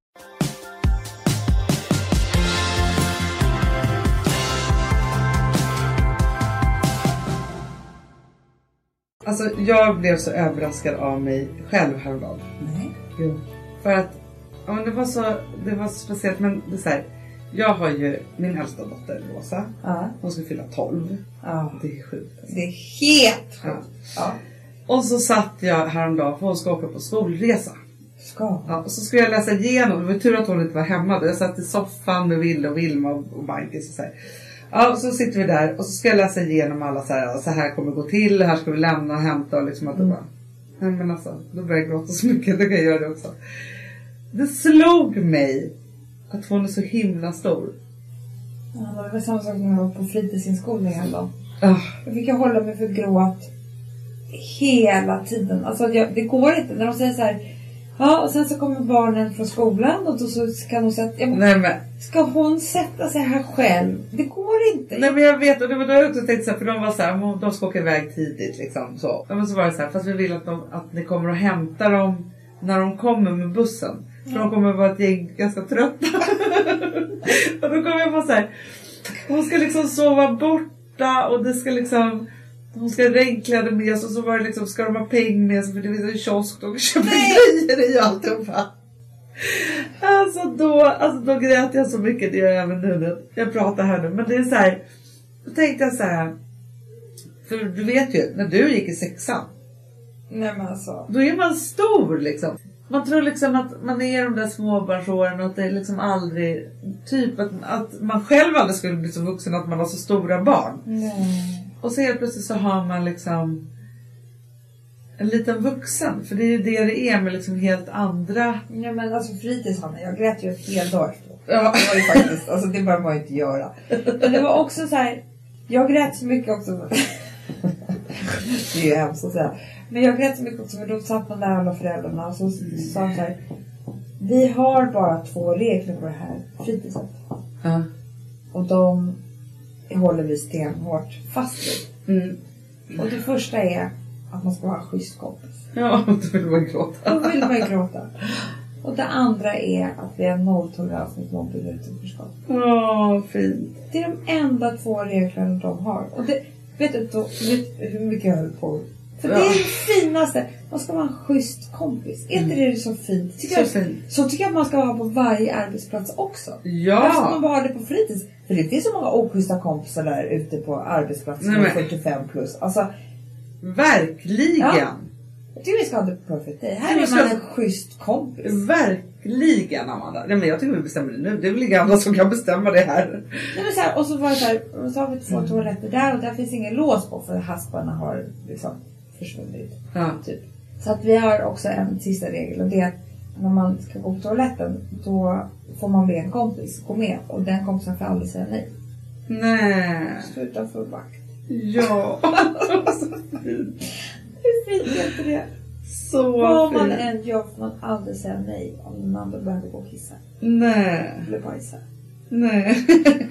Alltså jag blev så överraskad av mig själv häromdagen. Nej. Jo. För att ja, men det var så det var så speciellt, men det är så här, jag har ju min äldsta dotter Rosa. Ja. Hon ska fylla tolv. Ja. Det är sjukt. Det är helt sjukt. Ja. Ja. Och så satt jag häromdagen för hon ska åka på skolresa. Ska. Ja, och så skulle jag läsa igenom. Det var tur att hon inte var hemma. Jag satt i soffan med Ville och Vilma och Bankis och så här. Ja, och så sitter vi där och så ska jag läsa igenom alla så här, så här kommer det gå till, här ska vi lämna och hämta och liksom att det bara, nej men alltså, då börjar jag gråta så mycket, det kan jag göra det också. Det slog mig att hon är så himla stor. Ja, det var samma sak när jag var på fritidsinskolningen då. Oh. Jag fick jag hålla mig för gråt hela tiden. Alltså jag, det går inte, när de säger så här. Ja, och sen så kommer barnen från skolan och då så ska hon sätta... Ja, nej, men... Ska hon sätta sig här själv? Det går inte. Nej, men jag vet, och det var då jag också tänkte så här, för de var så här, de ska åka iväg tidigt liksom så. Men så var det så här, fast vi vill att, de, att ni kommer att hämta dem när de kommer med bussen. För ja. de kommer att vara ett gäng ganska trötta. Och då kommer jag på så här, hon ska liksom sova borta och det ska liksom... Hon ska ha regnkläder med sig och så var det liksom, ska de ha peng med sig för det finns en kiosk och köpa grejer i alltihopa. Alltså då, alltså då grät jag så mycket, det gör jag även nu när jag pratar här nu. Men det är så här, då tänkte jag så här, för du vet ju, när du gick i sexan. Nej men alltså. Då är man stor liksom. Man tror liksom att man är de där småbarnsåren och att det är liksom aldrig, typ att, att man själv aldrig skulle bli så vuxen att man har så stora barn. Nej. Och så helt plötsligt så har man liksom en liten vuxen. För det är ju det det är med liksom helt andra... Ja men alltså fritids, Hanna, jag grät ju en hel dag efteråt. Ja. Det var ju faktiskt, alltså det bör man ju inte göra. Men det var också så här, jag grät så mycket också. Det är ju hemskt att säga. Men jag grät så mycket också, för då satt man där alla föräldrarna och så sa de så här: vi har bara två regler på det här fritidset. Ja. Och de håller vi stenhårt fast vid. Mm. Och det första är att man ska vara en schysst kompis. Ja, då vill man gråta. Då vill man gråta. Och det andra är att vi har nolltolerans mot mobbning och utanförskap. Åh, fint. Det är de enda två reglerna de har. Och det, vet du då, vet hur mycket jag höll på? För ja. Det är det finaste. Man ska vara en schysst kompis. Är inte mm. det så fint? Tycker så jag, fint. Så tycker jag att man ska ha på varje arbetsplats också. Ja. Varför ska man bara ha det på fritids? För det finns så många oschyssta kompisar där ute på arbetsplatsen. Nej, fyrtiofem plus. Alltså, verkligen. Ja. Jag tycker vi ska ha det på perfect day. Här är man en schysst kompis. Verkligen, Amanda. Nej, men jag tycker vi bestämmer det nu. Det är väl inga andra som kan bestämma det här. Nej, men så här, och så var det så här, och så har vi två mm. toaletter där och där finns ingen lås på för hasparna har liksom försvunnit. Ja. Typ. Så att vi har också en sista regel, och det är att när man ska gå på toaletten då får man be en kompis gå med, och den kompisen får aldrig säga nej. Nej. Sluta för vakt. Ja. Så fint. Hur fint är det? Så vad fint. Man än gör får man aldrig säga nej om någon annan behöver gå och kissa. Nej. Eller bajsa. Nej.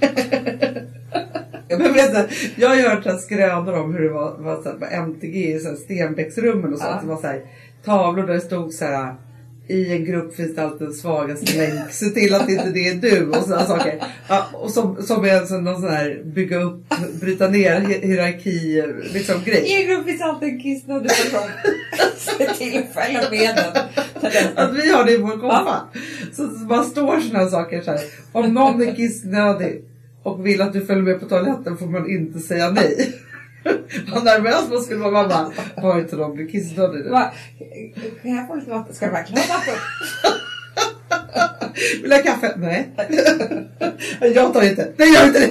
Jag, vet, jag har hört en skrönor om hur det var, var så här, på M T G i så här, Stenbäcksrummen och så. Ja. Det var så här, tavlor där det stod så här: i en grupp finns det alltid den svagaste länk. Se till att inte det är du och sådana saker. Ja, och som, som är så, någon sån här bygga upp, bryta ner hierarki liksom grej. I en grupp finns alltid en kissnödig person. Se till att fälla med den. Att vi har det i vår kompa. Så, så bara står sådana här saker så här: om någon är kissnödig och vill att du följer med på toaletten får man inte säga nej. Vad nervös man skulle vara. Mamma, var inte de blir kissnödig nu? Kan jag få lite vatten? Ska du verkligen ha vatten? Vill du ha kaffe? Nej. Jag tar inte. Nej, jag inte det.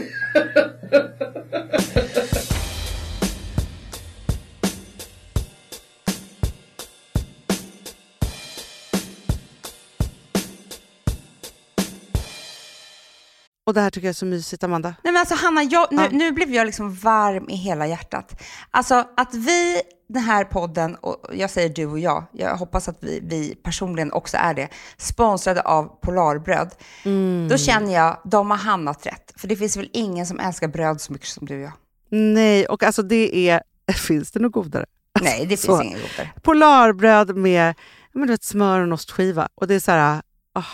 Och det här tycker jag är så mysigt, Amanda. Nej men alltså Hanna, jag, nu, ja. nu blev jag liksom varm i hela hjärtat. Alltså att vi, den här podden, och jag säger du och jag, jag hoppas att vi, vi personligen också är det, sponsrade av Polarbröd. Mm. Då känner jag, de har hamnat rätt. För det finns väl ingen som älskar bröd så mycket som du och jag. Nej, och alltså det är, finns det något godare? Nej, det finns så, ingen godare. Polarbröd med, men du vet, smör och ostskiva. Och det är så här, åh.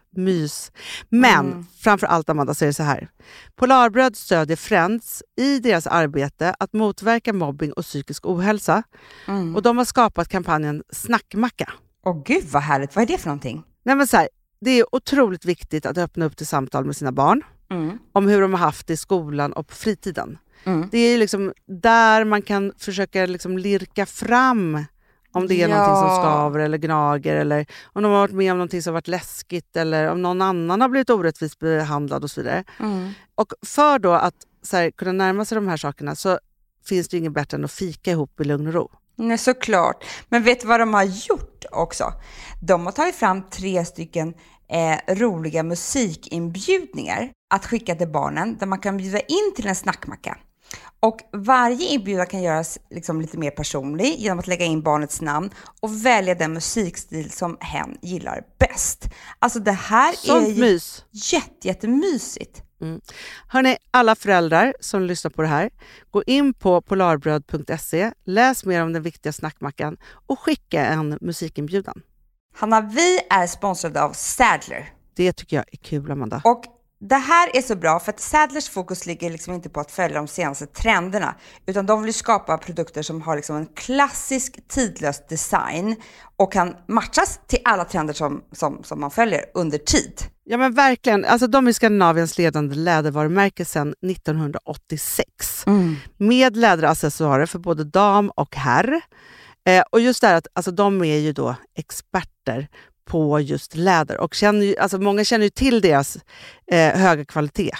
Mys. Men mm. framför allt, Amanda, så är det så här: Polarbröd stödjer Friends i deras arbete att motverka mobbing och psykisk ohälsa. Mm. Och de har skapat kampanjen Snackmacka. Åh gud vad härligt, vad är det för någonting? Nej, men så här, det är otroligt viktigt att öppna upp till samtal med sina barn mm. om hur de har haft det i skolan och på fritiden. Mm. Det är liksom där man kan försöka liksom lirka fram om det är ja. någonting som skaver eller gnager, eller om de har varit med om någonting som har varit läskigt, eller om någon annan har blivit orättvist behandlad och så vidare. Mm. Och för då att så här, kunna närma sig de här sakerna så finns det inget bättre än att fika ihop i lugn och ro. Nej, såklart. Men vet du vad de har gjort också? De har tagit fram tre stycken eh, roliga musikinbjudningar att skicka till barnen, där man kan bjuda in till en snackmacka. Och varje inbjudan kan göras liksom lite mer personlig genom att lägga in barnets namn och välja den musikstil som hen gillar bäst. Alltså det här Sånt är mys. jätte, jättemysigt. Mm. Hörrni, alla föräldrar som lyssnar på det här, gå in på polarbröd punkt se, läs mer om den viktiga snackmackan och skicka en musikinbjudan. Hanna, vi är sponsrade av Sadler. Det tycker jag är kul, Amanda. Och det här är så bra för att Sadlers fokus ligger liksom inte på att följa de senaste trenderna, utan de vill skapa produkter som har liksom en klassisk tidlös design och kan matchas till alla trender som, som, som man följer under tid. Ja men verkligen, alltså de är Skandinaviens ledande lädervarumärke sedan nittonhundraåttiosex. Mm. Med läderaccessoarer för både dam och herr. Eh, och just det här att alltså, de är ju då experter på just läder. Och känner ju, alltså många känner ju till deras eh, höga kvalitet.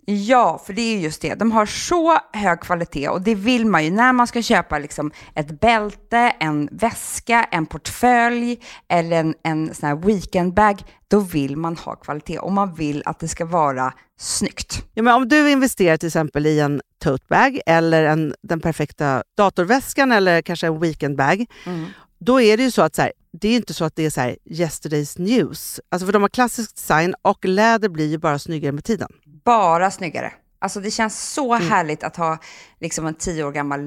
Ja, för det är just det. De har så hög kvalitet och det vill man ju när man ska köpa liksom ett bälte, en väska, en portfölj eller en, en sån här weekendbag. Då vill man ha kvalitet och man vill att det ska vara snyggt. Ja, men om du investerar till exempel i en tote bag eller en, den perfekta datorväskan eller kanske en weekendbag, mm. då är det ju så att så här, det är inte så att det är så här yesterday's news. Alltså för de har klassisk design och läder blir ju bara snyggare med tiden. Bara snyggare. Alltså det känns så mm. härligt att ha liksom en tio år gammal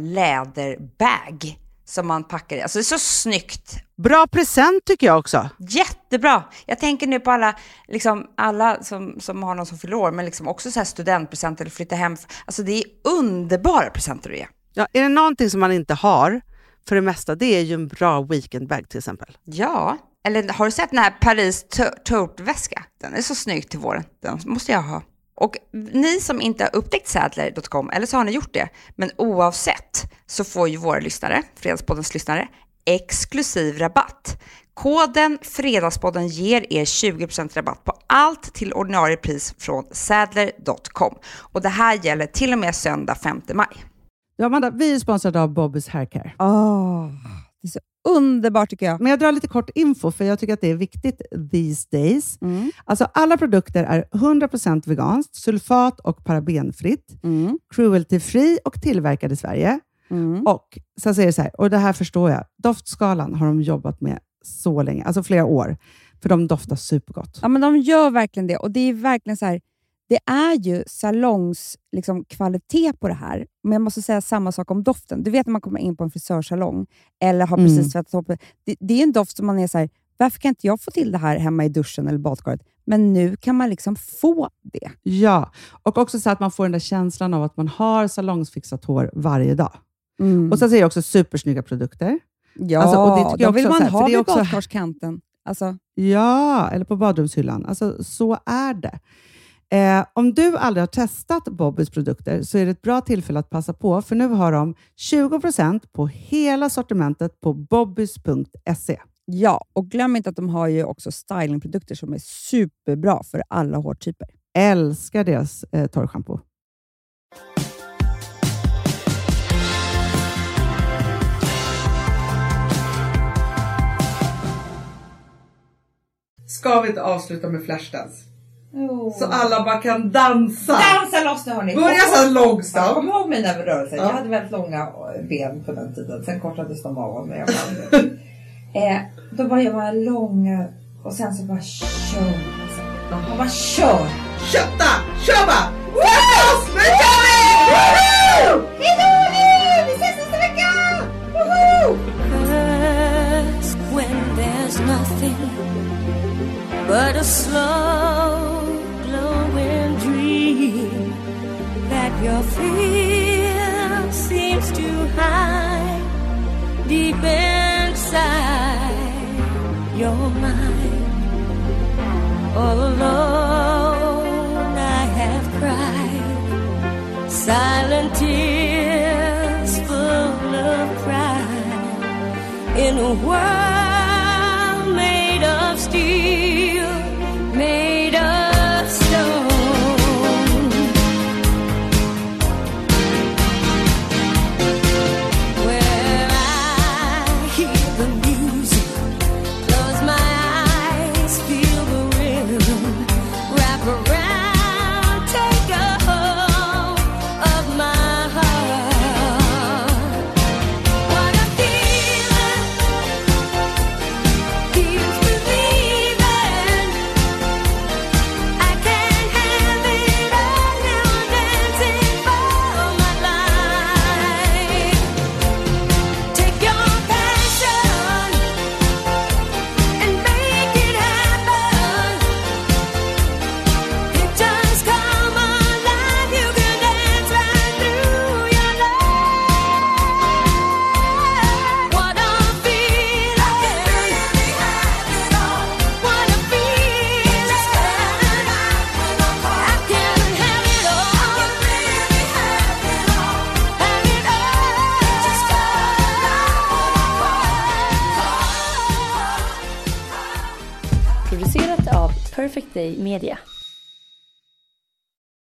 läderbag som man packar i. Alltså det är så snyggt. Bra present tycker jag också. Jättebra. Jag tänker nu på alla, liksom, alla som, som har någon som fyller år, men liksom också så här studentpresent eller flytta hem. Alltså det är underbara presenter att ge. Ja, är det någonting som man inte har för det mesta, det är ju en bra weekendbag till exempel. Ja, eller har du sett den här Paris tote-väska? Den är så snygg till våren. Den måste jag ha. Och ni som inte har upptäckt Sadler punkt com, eller så har ni gjort det, men oavsett så får ju våra lyssnare, Fredagspoddens lyssnare, exklusiv rabatt. Koden Fredagspodden ger er tjugo procent rabatt på allt till ordinarie pris från Sadler punkt com. Och det här gäller till och med söndag femte maj. Ja, Amanda, vi är sponsrade av Bobby's Haircare. Åh, det är så underbart tycker jag. Men jag drar lite kort info för jag tycker att det är viktigt these days. Mm. Alltså alla produkter är hundra procent veganskt, sulfat och parabenfritt, mm. cruelty-free och tillverkad i Sverige. Mm. Och så säger det så här, och det här förstår jag, doftskalan har de jobbat med så länge, alltså flera år, för de doftar supergott. Ja, men de gör verkligen det och det är verkligen så här, det är ju salongs liksom, kvalitet på det här. Men jag måste säga samma sak om doften. Du vet när man kommer in på en frisörsalong eller har precis mm. tvättat upp. Det, det är en doft som man är så här, varför kan inte jag få till det här hemma i duschen eller badkaret? Men nu kan man liksom få det. Ja, och också så att man får den där känslan av att man har salongsfixat hår varje dag. Mm. Och så säger jag också supersnygga produkter. Ja, alltså, och det tycker då jag vill också, man här, ha vid också... badkarskanten. Alltså. Ja, eller på badrumshyllan. Alltså så är det. Eh, om du aldrig har testat Bobbys produkter så är det ett bra tillfälle att passa på, för nu har de tjugo procent på hela sortimentet på bobbys punkt se. Ja, och glöm inte att de har ju också stylingprodukter som är superbra för alla hårtyper. Älskar deras eh, torrschampo. Ska vi inte avsluta med Flashdance? Oh. Så alla bara kan dansa. Dansa loss nu hörni. Börja så långsamt. Jag kommer ihåg mina rörelser. Ja. Jag hade väldigt långa ben på den tiden. Sen kortades de av när jag var eh, Då var jag bara långa. Och sen så bara kör. Man bara kör. Kötta! Kör bara! Wow! Nu kör vi! Woho! Hejdå nu! Vi ses nästa vecka! Woho! First when there's nothing but a slow glowing dream that your fear seems to hide deep inside your mind. All alone I have cried silent tears full of pride in a world made of steel, made of stone. Where I hear the music, close my eyes, feel the rhythm, wrap around, take a hold of my heart. What a feeling, keeps believing. I can't have it all now, dancing for my life. Take your passion and make it happen. It just come alive. You can dance right through your life. What a feeling! I can really have it all. What a feeling! I can have it all. I can really have it all. Have it all. Just Producerat av Perfect Day Media.